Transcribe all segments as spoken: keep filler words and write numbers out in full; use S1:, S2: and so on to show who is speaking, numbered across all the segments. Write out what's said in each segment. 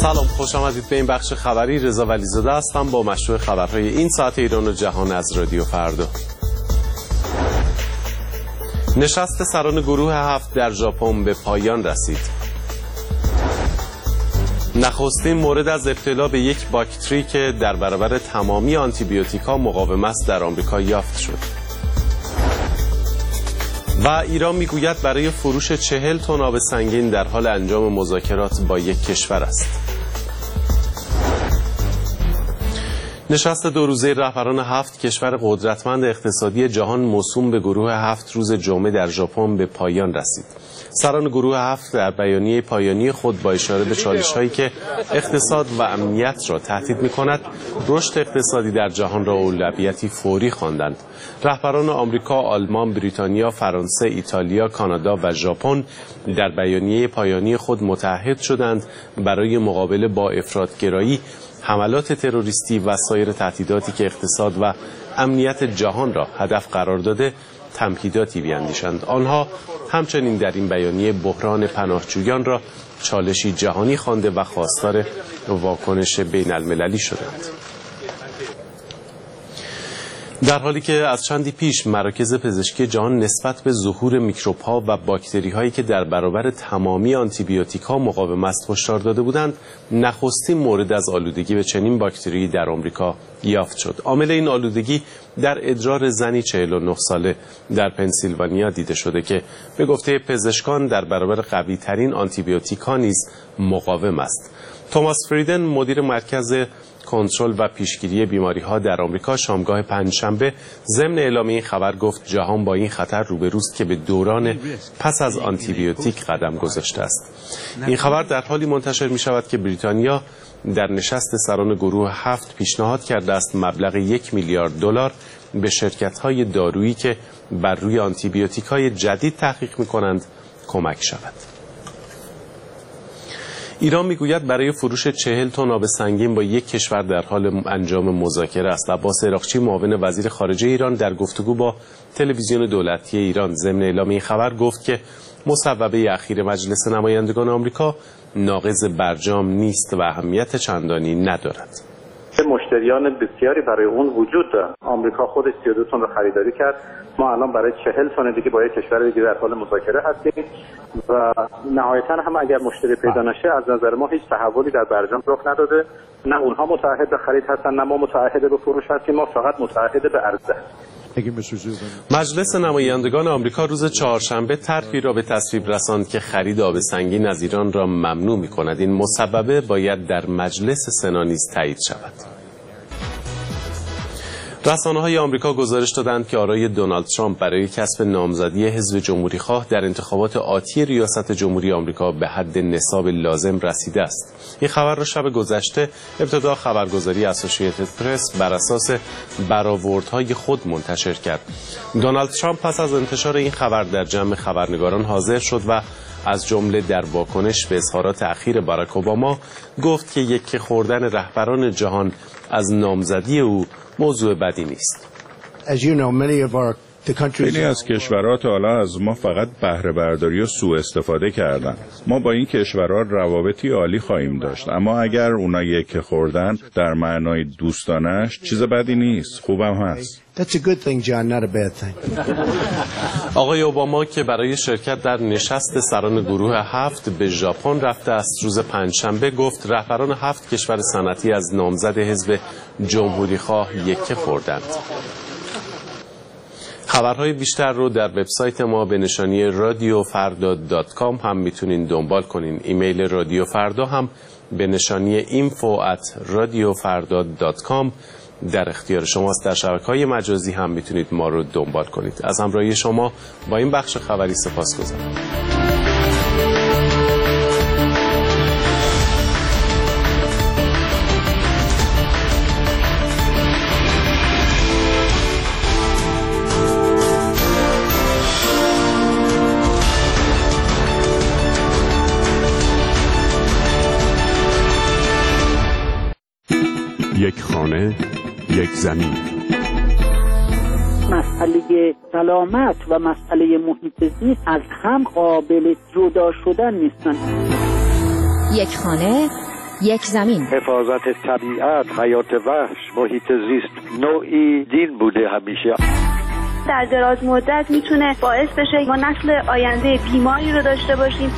S1: سلام، خوش آمدید به این بخش خبری. رضا ولیزاده هستم با مشروع خبرهای این ساعت ایران و جهان از رادیو فردا. نشست سران گروه هفت در ژاپن به پایان رسید. نخستین مورد از ابتلا به یک باکتری که در برابر تمامی آنتیبیوتیک‌ها مقاوم است در آمریکا یافت شد. و ایران میگوید برای فروش چهل تن آب سنگین در حال انجام مذاکرات با یک کشور است. نشست دو روزه رهبران هفت کشور قدرتمند اقتصادی جهان موسوم به گروه هفت روز جمعه در ژاپن به پایان رسید. سران گروه هفت در بیانیه پایانی خود با اشاره به چالش‌هایی که اقتصاد و امنیت را تهدید می‌کند، رشد اقتصادی در جهان را اولویتی فوری خواندند. رهبران آمریکا، آلمان، بریتانیا، فرانسه، ایتالیا، کانادا و ژاپن در بیانیه پایانی خود متحد شدند برای مقابله با افراط‌گرایی، حملات تروریستی و سایر تهدیداتی که اقتصاد و امنیت جهان را هدف قرار داده تمهیداتی بیاندیشند. آنها همچنین در این بیانیه بحران پناهجویان را چالشی جهانی خوانده و خواستار واکنش بین المللی شدند. در حالی که از چندی پیش مراکز پزشکی جهان نسبت به ظهور میکروب‌ها و باکتری‌هایی که در برابر تمامی آنتیبیوتیک‌ها مقاوم است هشدار داده بودند، نخستین مورد از آلودگی به چنین باکتری در آمریکا یافت شد. عامل این آلودگی در ادرار زنی چهل و نه ساله در پنسیلوانیا دیده شده که به گفته پزشکان در برابر قوی‌ترین آنتیبیوتیک‌ها نیز مقاوم است. توماس فریدن، مدیر مرکز کنترل و پیشگیری بیماری‌ها در آمریکا، شامگاه پنجشنبه ضمن اعلام این خبر گفت جهان با این خطر روبروست که به دوران پس از آنتیبیوتیک قدم گذاشته است. این خبر در حالی منتشر می شود که بریتانیا در نشست سران گروه هفت پیشنهاد کرده است مبلغ یک میلیارد دلار به شرکت‌های دارویی که بر روی آنتیبیوتیک‌های جدید تحقیق می‌کنند کمک شود. ایران میگوید برای فروش چهل تن آب سنگین با یک کشور در حال انجام مذاکره است. عباس عراقچی، معاون وزیر خارجه ایران، در گفتگو با تلویزیون دولتی ایران ضمن اعلام این خبر گفت که مصوبه اخیر مجلس نمایندگان آمریکا ناقض برجام نیست و اهمیت چندانی ندارد.
S2: مشتریان بسیاری برای اون وجود دارد. آمریکا خودش سی و دو تن رو خریداری کرد. ما الان برای چهل تن دیگه با یک کشور دیگه در حال مذاکره هستیم و نهایتا هم اگر مشتری پیدا نشه از نظر ما هیچ تحولی در برجام رخ نداده. نه اونها متعهد به خرید هستن نه ما متعهد به فروش هستیم. ما فقط متعهد به عرضه.
S1: مجلس نمایندگان آمریکا روز چهارشنبه طرحی را به تصویب رساند که خرید آب سنگین از ایران را ممنوع می‌کند. این مصوبه باید در مجلس سنا نیز تایید شود. رسانه‌های آمریکا گزارش دادند که آرای دونالد ترامپ برای کسب نامزدی حزب جمهوری‌خواه در انتخابات آتی ریاست جمهوری آمریکا به حد نصاب لازم رسیده است. این خبر را شب گذشته ابتدا خبرگزاری اسوسییتد پرس بر اساس برآوردهای خود منتشر کرد. دونالد ترامپ پس از انتشار این خبر در جمع خبرنگاران حاضر شد و از جمله در واکنش به اظهارات اخیر باراک اوباما گفت که یکی خوردن رهبران جهان از نامزدی او موضوع بدی نیست.
S3: خیلی از کشورها تا حالا از ما فقط بهره برداری و سوء استفاده کردن. ما با این کشورها روابطی عالی خواهیم داشت، اما اگر اونا یک خوردن در معنای دوستانش چیز بدی نیست، خوبم هست.
S1: آقای اوباما که برای شرکت در نشست سران گروه هفت به ژاپن رفته است، روز پنجشنبه گفت رهبران هفت کشور صنعتی از نامزد حزب جمهوری‌خواه یکه خوردند. خبرهای بیشتر رو در وبسایت ما به نشانی رادیو فردا دات کام هم میتونین دنبال کنین. ایمیل رادیو فردا هم به نشانی اینفو ات رادیو فردا دات کام در اختیار شماست. در شبکه‌های مجازی هم میتونید ما رو دنبال کنید. از همراهی شما با این بخش خبری سپاسگزارم.
S4: یک خانه، یک زمین.
S5: مسئله سلامت و مسئله محیط زیست از هم قابل جدا شدن نیستن.
S6: یک خانه، یک زمین.
S7: حفاظت طبیعت، حیات وحش، محیط زیست نوعی دین بوده همیشه.
S8: در دراز مدت میتونه باعث بشه ما نسل آینده بیماری رو داشته باشیم.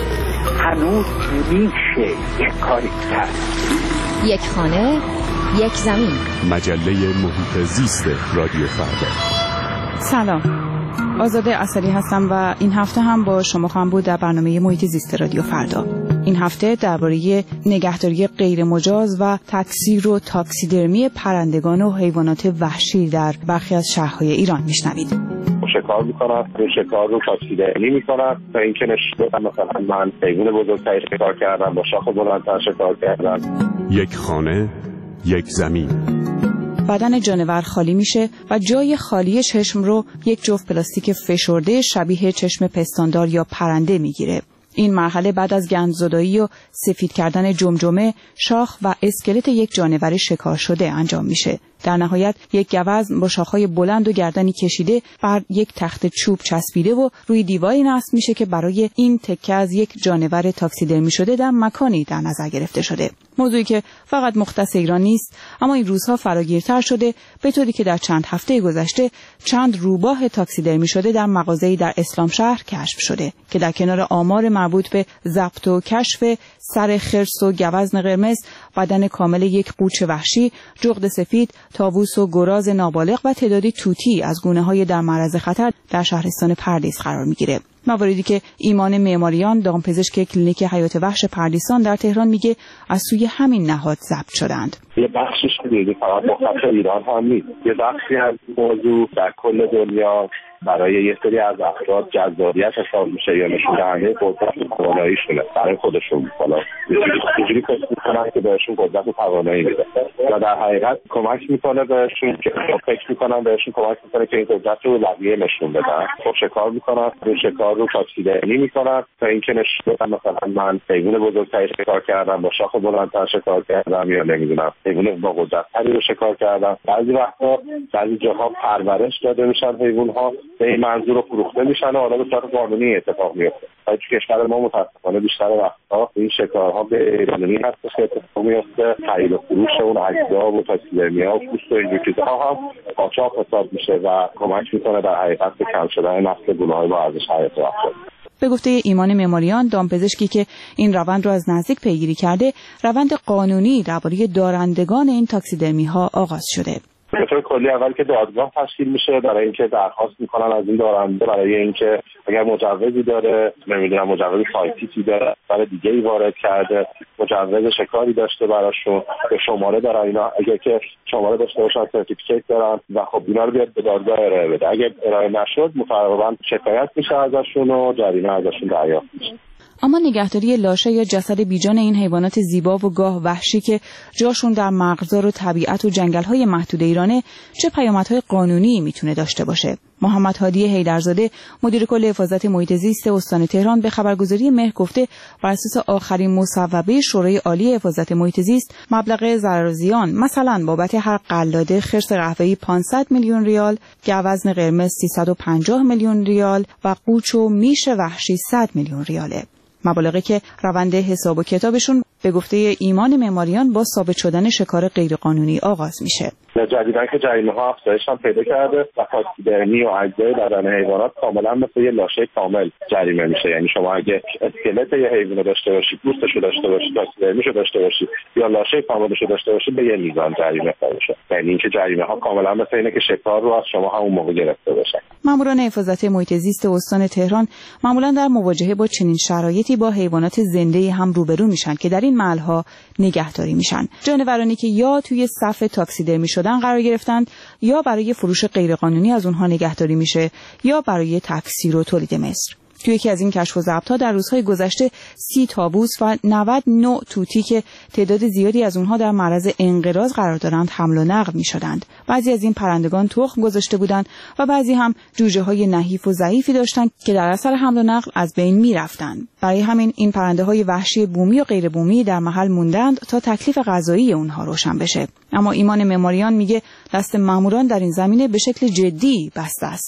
S5: هنوز میشه یک کاری کرد.
S6: یک خانه، یک زمین.
S4: مجله محیط زیست رادیو فردا.
S9: سلام، آزاده اصلی هستم و این هفته هم با شما خواهم بود در برنامه محیط زیست رادیو فردا. این هفته درباره نگهداری غیر مجاز و تکثیر و تاکسیدرمی پرندگان و حیوانات وحشی در برخی از شهرهای ایران میشنوید.
S10: شکار میکنن، این شکار رو تاکسیدرمی میکنن تا اینکه نشون مثلا من حیوان بزرگتری شکار کردم، با شاخ بلندتر شکار کردم.
S4: یک خانه، یک زمین.
S9: بدن جانور خالی میشه و جای خالی چشم رو یک جفت پلاستیک فشرده شبیه چشم پستاندار یا پرنده میگیره. این مرحله بعد از گندزدایی و سفید کردن جمجمه، شاخ و اسکلت یک جانور شکار شده انجام میشه. در نهایت یک گوزن با شاخهای بلند و گردنی کشیده بر یک تخت چوب چسبیده و روی دیواری نصب میشه که برای این تکه از یک جانور تاکسیدرمی شده در مکانی در نظر گرفته شده. موضوعی که فقط مختص ایران نیست، اما این روزها فراگیرتر شده، به طوری که در چند هفته گذشته چند روباه تاکسیدرمی شده در مغازه‌ای در اسلام شهر کشف شده که در کنار آمار مربوط به ضبط و کشف سر خرس و گوزن قرمز، بدن کامل یک قوچ وحشی، جغد سفید، طاووس و گراز نابالغ و تعدادی توتی از گونه‌های در معرض خطر در شهرستان پردیس قرار می‌گیره. مواردی که ایمان معماریان، دامپزشک کلینیک حیات وحش پردیسان در تهران میگه از سوی همین نهاد ضبط شدند.
S10: یه بخشش دیگه فقط مختص ایران هم نیست، یه بخشی از موضوع در کل دنیا برای یه سری از افراد جذابیت حساب میشه یا نشون دهنده قدرت و تواناییشونه برای خودشون. حالا اینجوری فکر میکنن که بهشون قدرت و توانایی میده و در حقیقت کمک میکنه بهشون که فکر میکنن بهشون کمک میکنه که این قدرت رو بقیه نشون بدن. خب شکار میکنن، این شکار رو تاکسیدرمی میکنن تا اینکه نشون بدن مثلا من حیوان بزرگتری شکار کردم، با شاخ بلندتر شکار کردم، یا نمیدونم حیوان با قدرت‌تری رو شکار کردم. بعضی وقتا بعضی جاها پرورش داده میشن حیوان‌ها به این منظور فروخته میشن و حالا به صورت قانونی اتفاق میفته. تو کشور ما متأسفانه بیشتر وقتا این شکارها به قانونی هست که اتفاق میفته. خرید و فروش اون اجزا و تاکسیدرمی‌ها و پوست و این چیزها هم قاچاق حساب میشه و کمک میکنه در حقیقت به کم شدن نسل گونه‌های با ارزش حیات افراد.
S9: به گفته ایمان معماریان، دامپزشکی که این روند را از نزدیک پیگیری کرده، روند قانونی درباره دارندگان این تاکسیدرمی ها آغاز شده.
S10: به طور کلی اول که دادگاه تشکیل میشه برای اینکه درخواست میکنن از این دارنده برای اینکه اگر مجوزی داره، نمیدونم مجوز سایتیتی داره، برای دیگه ای وارد کرده، مجوز شکاری داشته براشون، به شماره داره، اینا اگر که شماره داشته باشن سرتیفیکیت دارن و خب اینا رو بیاد به دادگاه ارائه بده. اگر ارائه نشد مفرغاً شکایت میشه ازشون و جریمه ازشون دریافت میشه.
S9: اما نگهداری لاشه یا جسد بیجان این حیوانات زیبا و گاه وحشی که جاشون در مغزار و طبیعت و جنگل‌های محدود ایرانه، چه پیامدهای قانونی میتونه داشته باشه؟ محمد هادی حیدرزاده، مدیر کل حفاظت محیط زیست استان تهران، به خبرگزاری مهر گفته بر اساس آخرین مصوبه شورای عالی حفاظت محیط زیست، مبلغ ضرر و زیان مثلا بابت هر قلاده خرس قهوه‌ای پانصد میلیون ریال، گوزن قرمز سیصد و پنجاه میلیون ریال و قوچ و میش وحشی صد میلیون ریاله. مبالغی که روند حساب و کتابشون به گفته ایمان معماریان با ثابت شدن شکار غیرقانونی آغاز میشه.
S10: جدیدن که جریمه ها افزایش هم پیدا کرده و تاکسیدرمی و اجزای بدن حیوانات کاملا مثل یه لاشه کامل جریمه میشه. یعنی شما اگه اسکلت یه حیوان داشته باشید، پوستشو داشته باشید، تاکسیدرمیشو داشته باشید یا لاشه کاملشو داشته باشید، به یه میزان جریمه میشه. یعنی اینکه جریمه ها کاملا مثل اینه که شکار رو از شما همون موقع گرفته باشه.
S9: ماموران حفاظت محیط زیست استان تهران معمولا در مواجهه با چنین شرایطی با حیوانات زنده هم روبرو میشن که در این محل‌ها نگهداری میشن. جانورانی که یا توی صف تاکسیدرمی شدن قرار گرفتند یا برای فروش غیرقانونی از اونها نگهداری میشه یا برای تکثیر و تولید مثل. توی یکی از این کشف و ضبط‌ها در روزهای گذشته سی طاووس و نود نوع توتی که تعداد زیادی از اونها در معرض انقراض قرار دارند حمل و نقل می‌شدند. بعضی از این پرندگان تخم گذاشته بودند و بعضی هم جوجه‌های نحیف و ضعیفی داشتند که در اثر حمل و نقل از بین می‌رفتند. برای همین این پرنده‌های وحشی بومی و غیر بومی در محل موندند تا تکلیف غذایی اونها روشن بشه. اما ایمان معماریان میگه دست ماموران در این زمینه به شکل جدی بسته است.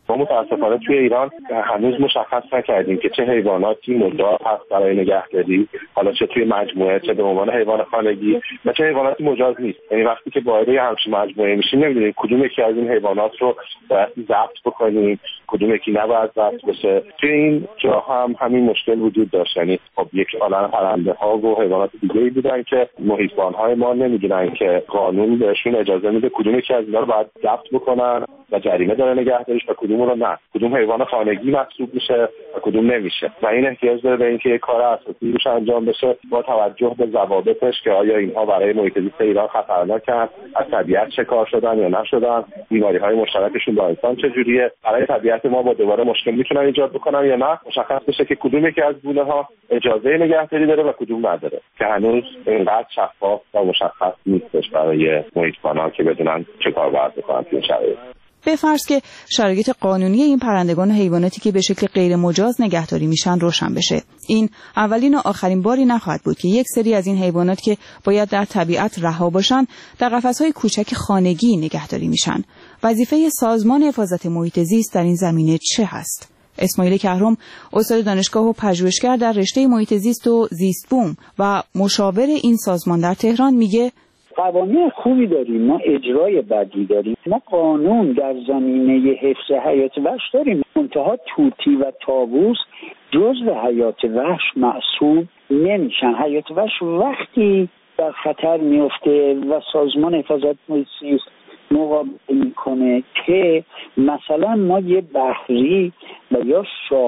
S10: ما متاسفانه توی ایران هنوز مشخص نکردیم که چه حیواناتی مجاز هست برای نگهداری، حالا چه توی مجموعه چه به عنوان حیوان خانگی و چه حیواناتی مجاز نیست. یعنی وقتی که وارد همچین مجموعه میشیم نمیدونیم کدوم یکی از این حیوانات رو باید ضبط بکنیم، کدوم یکی نباید ضبط بشه. توی این جا هم همین مشکل وجود داشت. یعنی خب یک عالمه پرنده ها و حیوانات دیگه‌ای بودن که محیط‌بان‌های ما نمیدونن که قانون بهشون اجازه میده کدوم یکی از اینا رو باید ضبط بکنن و جریمه داره نگهداریش و کدوم رو نه، کدوم حیوان خانگی محسوب میشه و کدوم نمیشه. و این احتیاج داره به اینکه یک کار اساسی روش انجام بشه با توجه به ضوابطش که آیا اینها برای محیط زیست ایران خطرناکن، از طبیعت شکار شدن یا نشدن، بیماری‌های مشترکشون با انسان چجوریه، برای طبیعت ما با دوباره مشکل میتونن ایجاد بکنن یا نه. مشخص بشه که کدوم یکی از گونه‌ها اجازه نگهداری داره و کدوم نداره که هنوز اینقدر شفاف و مشخص نیستش برای محیط‌بان‌ها که بدونن چه کار باید بکنن توی شرایط.
S9: به فرض که شرایط قانونی این پرندگان و حیواناتی که به شکل غیر مجاز نگهداری میشن روشن بشه، این اولین و آخرین باری نخواهد بود که یک سری از این حیوانات که باید در طبیعت رها باشن در قفس‌های کوچک خانگی نگهداری میشن. وظیفه سازمان حفاظت محیط زیست در این زمینه چه هست؟ اسماعیل کهرم، استاد دانشگاه و پژوهشگر در رشته محیط زیست و زیست بوم و مشاور این سازمان در تهران میگه
S5: قوانین خوبی داریم، ما اجرای بدی داریم. ما قانون در زمینه حفظ حیات وحش داریم، منتها طوطی و طاووس جزو حیات وحش محسوب نمیشن. حیات وحش وقتی در خطر میفته و سازمان حفاظت محیط زیست مقابله میکنه که مثلا ما یه بحری و یا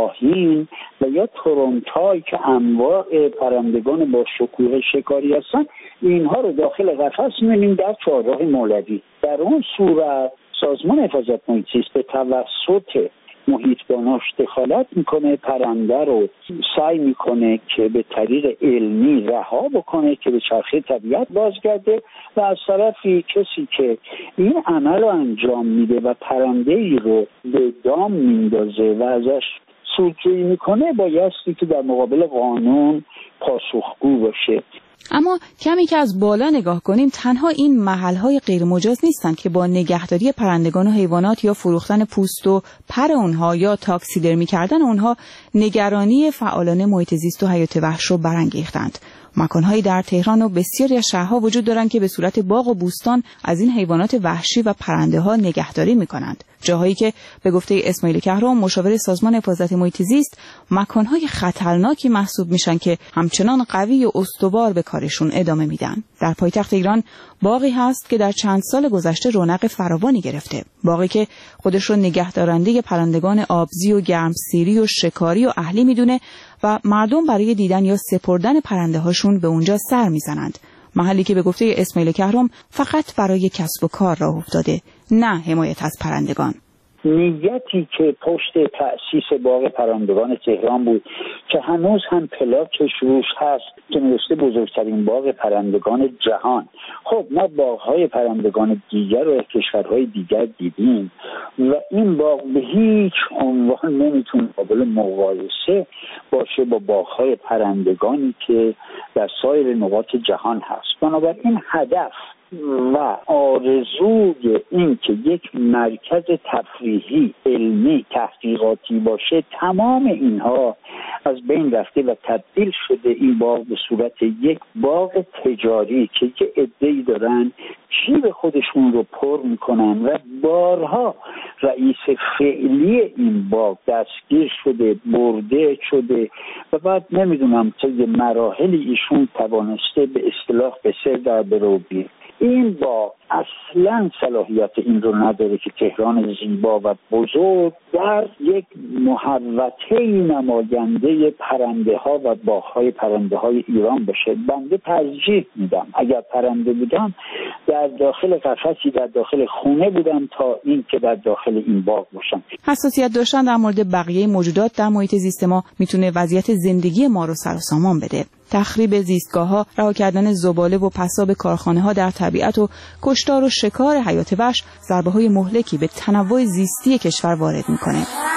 S5: شاهین و یا تورنتای که انواع پرندگان با شکوه شکاری هستن، اینها رو داخل قفس می‌بینیم در چهارراه مولوی. در اون صورت سازمان حفاظت محیط زیست به توسط محیط‌باناش دخالت میکنه، پرنده رو سعی میکنه که به طریق علمی رها بکنه که به چرخه طبیعت بازگرده و از طرفی کسی که این عمل رو انجام میده و پرنده ای رو به دام میندازه و ازش سودجویی میکنه بایستی که در مقابل قانون پاسخگو باشه.
S9: اما کمی که از بالا نگاه کنیم تنها این محل‌های غیر مجاز نیستند که با نگهداری پرندگان و حیوانات یا فروختن پوست و پر اونها یا تاکسیدرمی کردن اونها نگرانی فعالان محیط زیست و حیات وحش رو برانگیختند. مکان‌هایی در تهران و بسیاری از شهرها وجود دارند که به صورت باغ و بوستان از این حیوانات وحشی و پرنده‌ها نگهداری می‌کنند. جاهایی که به گفته اسماعیل کهرم، مشاور سازمان حفاظت محیط زیست، مکان‌های خطرناکی محسوب میشن که همچنان قوی و استوار به کارشون ادامه میدن. در پایتخت ایران باغی هست که در چند سال گذشته رونق فراوانی گرفته. باغی که خودش رو نگهدارنده پرندگان آبزی و گرمسیری و شکاری و اهلی میدونه و مردم برای دیدن یا سپردن پرنده هاشون به اونجا سر میزنند. محلی که به گفته اسماعیل کهرم فقط برای کسب و کار راه افتاده، نه حمایت از پرندگان.
S5: نیتی که پشت تأسیس باغ پرندگان تهران بود که هنوز هم پلاکش روش هست که نوشته بزرگترین باغ پرندگان جهان. خب ما باغ‌های پرندگان دیگر رو کشورهای دیگر دیدیم و این باغ به هیچ عنوان نمیتونه قابل مقایسه باشه با باغ‌های پرندگانی که در سایر نقاط جهان هست. بنابراین هدف و آرزوی این که یک مرکز تفریحی علمی تحقیقاتی باشه، تمام اینها از بین رفته و تبدیل شده این باغ به صورت یک باغ تجاری که یه عده‌ای دارن جیب خودشون رو پر میکنن و بارها رئیس فعلی این باغ دستگیر شده، برده شده و بعد نمیدونم طی مراحلی ایشون توانسته به اصطلاح به سر در بروبی. این باغ اصلا صلاحیت این رو نداره که تهران زیبا و بزرگ در یک محوطه نماینده پرنده ها و باغ‌های پرنده های ایران بشه. بنده ترجیح میدم اگر پرنده بودم در داخل قفسی در داخل خونه بودم تا این که در داخل این باغ باشم.
S9: حساسیت داشتن در مورد بقیه موجودات در محیط زیست ما میتونه وضعیت زندگی ما رو سر و سامان بده. تخریب زیستگاه‌ها، رها کردن زباله و پساب کارخانه‌ها در طبیعت و کشتار و شکار حیات وحش ضربه‌های مهلکی به تنوع زیستی کشور وارد می‌کنه.